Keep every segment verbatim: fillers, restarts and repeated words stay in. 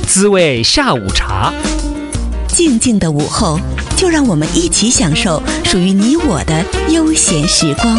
滋味下午茶。 静静的午后，就让我们一起享受属于你我的悠闲时光。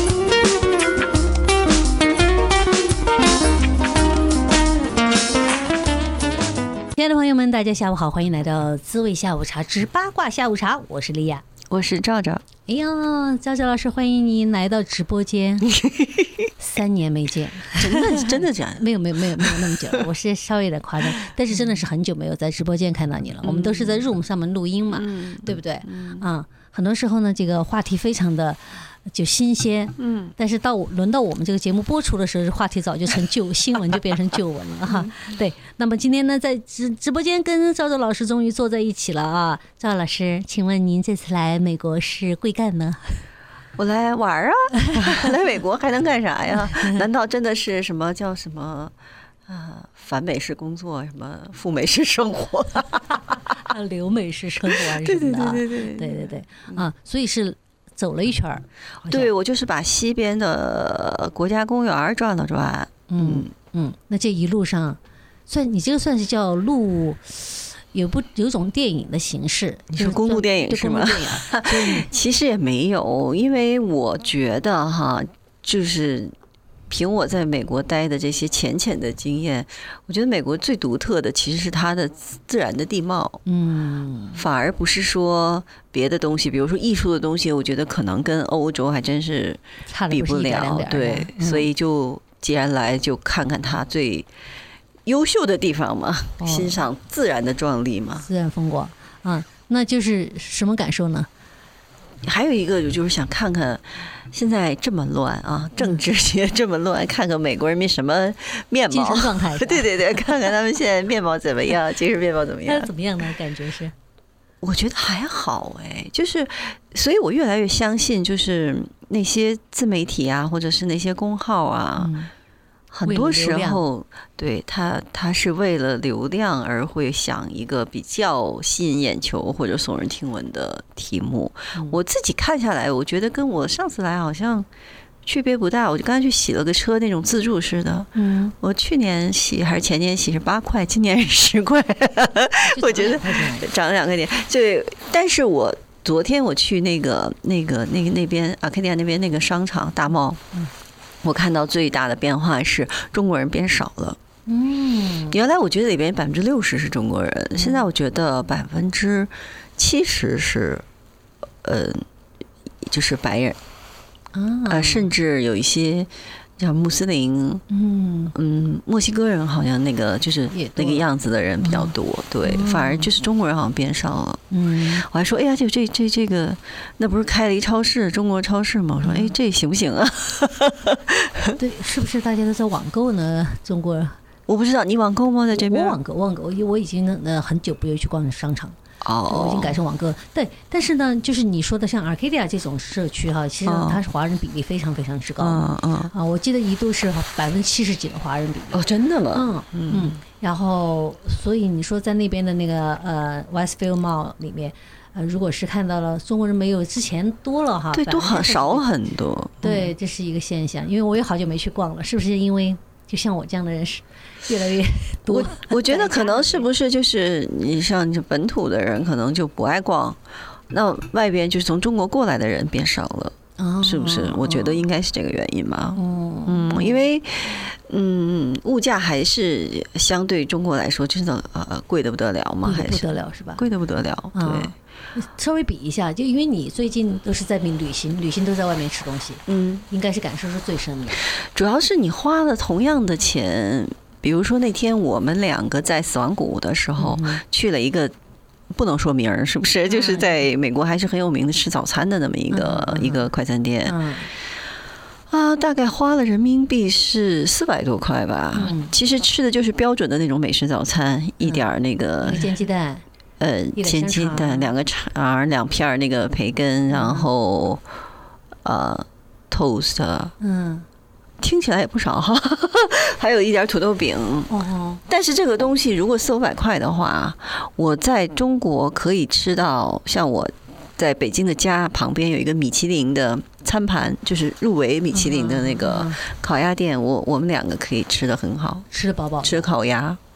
亲爱的朋友们，大家下午好，欢迎来到滋味下午茶之八卦下午茶，我是莉亚， 我是赵赵。 哎呀，赵赵老师，欢迎您来到直播间。三年没见， 真的真的假的？ 没有没有没有没有那么久，我是稍微有点夸张，但是真的是很久没有在直播间看到你了。我们都是在 Room 上面录音嘛，嗯、对不对？啊、嗯，很多时候呢，这个话题非常的就新鲜，嗯，但是到轮到我们这个节目播出的时候，话题早就成旧新闻，就变成旧闻了哈。对，那么今天呢，在直直播间跟赵赵老师终于坐在一起了啊。赵老师，请问您这次来美国是贵干呢？ 我来玩啊，来美国还能干啥呀？难道真的是什么叫什么啊？反美式工作，什么赴美式生活， 留美式生活还是什么的？对对对对对对对啊！所以是走了一圈儿。 对，我就是把西边的国家公园转了转。 嗯嗯，那这一路上，算你这个算是叫路。有不有一种电影的形式？ 你说公路电影是吗？其实也没有，因为我觉得哈，就是凭我在美国待的这些浅浅的经验，我觉得美国最独特的其实是它的自然的地貌，嗯，反而不是说别的东西，比如说艺术的东西，我觉得可能跟欧洲还真是比不了，对，所以就既然来就看看它最优秀的地方嘛，哦、欣赏自然的壮丽嘛， 自然风光啊，那就是什么感受呢？ 还有一个就是想看看现在这么乱啊，政治也这么乱，看看美国人民什么面貌、 精神状态。 对对对，看看他们现在面貌怎么样，精神面貌怎么样？ 怎么样呢？感觉是， 我觉得还好哎，就是，所以我越来越相信，就是那些自媒体啊，或者是那些公号啊。嗯，很多时候，对他，他是为了流量而会想一个比较吸引眼球或者耸人听闻的题目。嗯、我自己看下来，我觉得跟我上次来好像区别不大。我就刚才去洗了个车，那种自助式的。嗯，我去年洗还是前年洗是八块，今年是十块。我觉得涨了两块钱。对，但是我昨天我去那个那个那个那边阿卡迪亚那边那个商场大贸。嗯，我看到最大的变化是中国人变少了。嗯，原来我觉得里边百分之六十是中国人，嗯、现在我觉得百分之七十是，呃，就是白人，啊、呃，甚至有一些叫穆斯林，嗯嗯，墨西哥人好像那个就是那个样子的人比较多，嗯、对，嗯、反而就是中国人好像变少了。嗯，我还说，哎呀，这这这这个，那不是开了一超市，中国超市吗？我说，哎，这行不行啊？ 对，是不是大家都在网购呢？中国人， 我不知道，你网购吗？在这边？ 我网购，网购，我已经呃很久不又去逛商场。哦，我已经改成网购。对，但是呢，就是你说的像 Arcadia 这种社区哈，其实它是华人比例非常非常之高。嗯嗯啊，我记得一度是百分之七十几的华人比例。 哦，真的吗？ 嗯嗯。然后，所以你说在那边的那个呃 Westfield Mall 里面，呃，如果是看到了中国人没有之前多了哈， 对，都很少很多。 对，这是一个现象。因为我也好久没去逛了，是不是因为就像我这样的人是越来越多？ 我我觉得可能是不是就是你像本土的人可能就不爱逛，那外边就是从中国过来的人变少了。是不是？我觉得应该是这个原因吧。嗯，因为嗯，物价还是相对中国来说，真的呃贵得不得了嘛，还是不得了是吧？ 贵得不得了。对， 稍微比一下，就因为你最近都是在旅行，旅行都在外面吃东西，嗯，应该是感受是最深的。 主要是你花了同样的钱，比如说那天我们两个在死亡谷的时候，嗯、去了一个。不能说名儿，是不是？就是在美国还是很有名的吃早餐的那么一个、嗯、一个快餐店，嗯、啊，大概花了人民币是四百多块吧。嗯、其实吃的就是标准的那种美式早餐，嗯、一点那个煎鸡蛋， 呃，煎鸡蛋，两个肠，两片那个培根，然后呃 toast， 嗯。听起来也不少哈，还有一点土豆饼。哦，但是这个东西如果四五百块的话，我在中国可以吃到，像我在北京的家旁边有一个米其林的餐盘，就是入围米其林的那个烤鸭店，我我们两个可以吃得很好， 吃得饱饱， 吃烤鸭。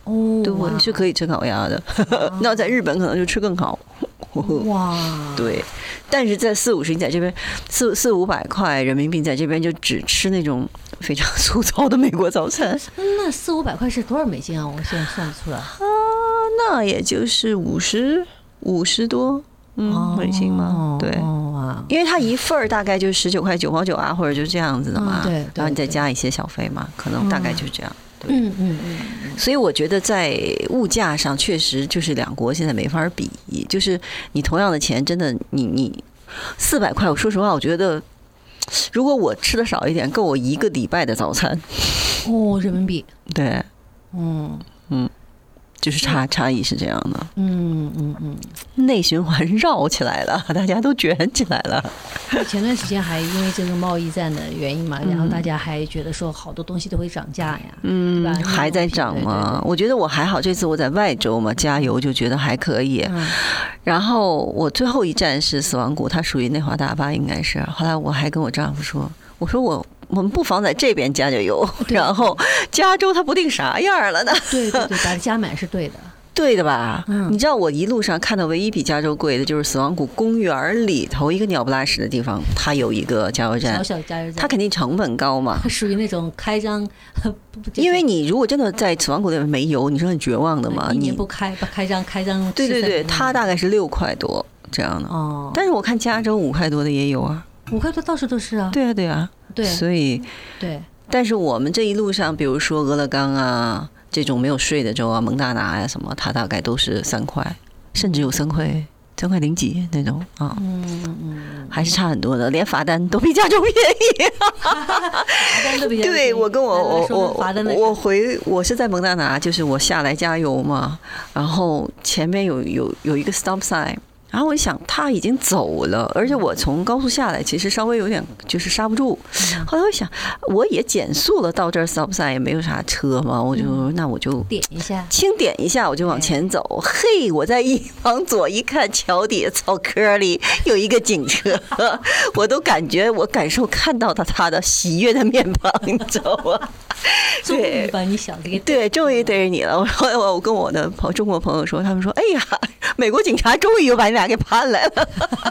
哦， 对，我是可以吃烤鸭的。那在日本可能就吃更好。 哇， 对，但是在四五十，你在这边四四五百块人民币，在这边就只吃那种非常粗糙的美国早餐。 那四五百块是多少美金啊？我现在算不出来。 啊，那也就是五十五十多，嗯，美金嘛。对，因为它一份儿大概就十九块九毛九啊，或者就这样子的嘛。 对， 然后你再加一些小费嘛，可能大概就这样。 嗯嗯嗯， 所以我觉得在物价上确实就是两国现在没法比，就是你同样的钱，真的你你四百块，我说实话，我觉得如果我吃的少一点，够我一个礼拜的早餐。 哦，人民币。 对， 嗯嗯，就是差差异是这样的。 嗯嗯嗯，内循环绕起来了，大家都卷起来了。 前段时间还因为这个贸易战的原因嘛，然后大家还觉得说好多东西都会涨价呀， 嗯，还在涨吗？我觉得我还好，这次我在外州嘛，加油就觉得还可以。嗯、然后我最后一站是死亡谷，它属于内华达吧，应该是。后来我还跟我丈夫说，我说我。我们不妨在这边加加油，然后加州它不定啥样了呢？ 对对对，把它加满是对的。 对的吧？嗯，你知道我一路上看到唯一比加州贵的就是死亡谷公园里头一个鸟不拉屎的地方，它有一个加油站， 小小加油站， 它肯定成本高嘛， 属于那种开张。 因为你如果真的在死亡谷里面没油，你是很绝望的嘛。 一年不开，不开张，开张。 对对对，它大概是六块多这样的。哦，但是我看加州五块多的也有啊。 五块多到处都是啊。 对啊对啊。 对， 所以对。 但是我们这一路上，比如说俄勒冈啊。这种没有税的州啊，蒙大拿呀什么，它大概都是三块，甚至有三块、三块零几那种啊，嗯嗯，还是差很多的，连罚单都比加州便宜。 罚单都比加州便宜。 对，我跟我我我我回我是在蒙大拿，就是我下来加油嘛，然后前面有有有一个 stop sign。然后我一想，他已经走了，而且我从高速下来，其实稍微有点就是刹不住。后来我想，我也减速了，到这儿 stop sign 也没有啥车嘛，我就那我就点一下， 轻点一下，我就往前走。嘿，我在一往左一看，桥底下草坑里有一个警车，我都感觉我感受看到他他的喜悦的面庞，你知道吗？ 终于把你小子给对，终于逮着你了。后来我跟我的朋中国朋友说，他们说，哎呀，美国警察终于又把你俩给判来了。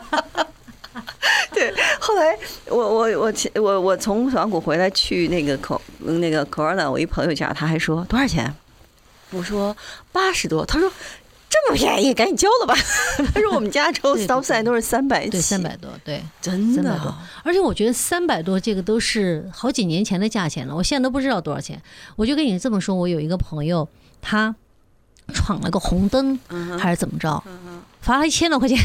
对，后来我我我我我从死亡谷回来去那个口那个 Corona， 我一朋友家，他还说多少钱？我说八十多，他说这么便宜，赶紧交了吧。他说我们加州 stop sign 都是三百， 对，三百多，对， 真的。 而且我觉得三百多这个都是好几年前的价钱了，我现在都不知道多少钱。我就跟你这么说，我有一个朋友，他闯了个红灯，还是怎么着，罚了一千多块钱。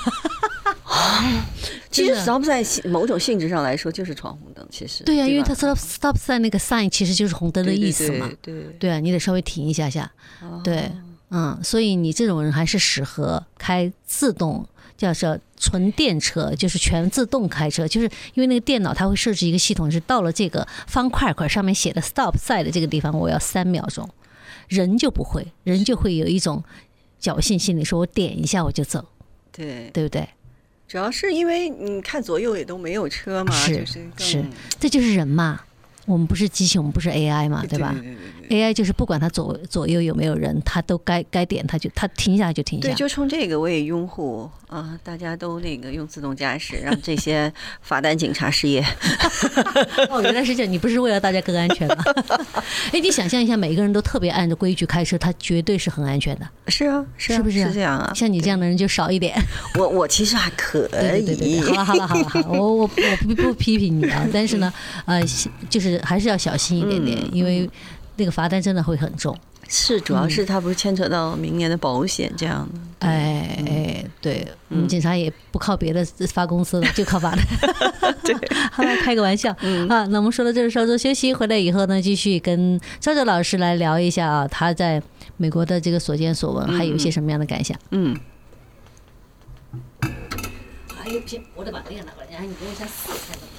其实 stop sign 某种性质上来说就是闯红灯，其实对呀、啊，因为它 stop stop sign 那个 sign 其实就是红灯的意思嘛， 对 对, 对, 对啊，你得稍微停一下下，哦、对，嗯，所以你这种人还是适合开自动，叫做纯电车，就是全自动开车，就是因为那个电脑它会设置一个系统，是到了这个方块块上面写的 stop sign 的这个地方，我要三秒钟，人就不会，人就会有一种侥幸心理，说我点一下我就走， 对， 对不对？ 主要是因为你看左右也都没有车嘛， 是、 就是、 是，这就是人嘛。我们不是机器，我们不是 A I 嘛，对吧？对对对对 A I 就是不管它左左右有没有人，它都该该点，它就它停下来就停下。 对，就冲这个我也拥护啊！大家都那个用自动驾驶，让这些罚单警察失业。 哦，原来是这样，你不是为了大家更安全吗？哎，你想象一下，每个人都特别按照规矩开车，他绝对是很安全的。 是啊，是啊， 是不是是这样啊？ 像你这样的人就少一点。 我我其实还可以。 对对对对，好了好了好了好了，我我我不不批评你啊，但是呢，呃，就是还是要小心一点点，因为那个罚单真的会很重。 是，主要是它不是牵扯到明年的保险这样的。 哎哎，对，我们警察也不靠别的发工资了，就靠罚单。 对， 好了，开个玩笑啊。那我们说到这儿，稍作休息，回来以后呢，继续跟赵赵老师来聊一下啊，他在美国的这个所见所闻，还有一些什么样的感想？嗯。哎呦，不行，我得把那个拿过来，然后你给我一下试一下。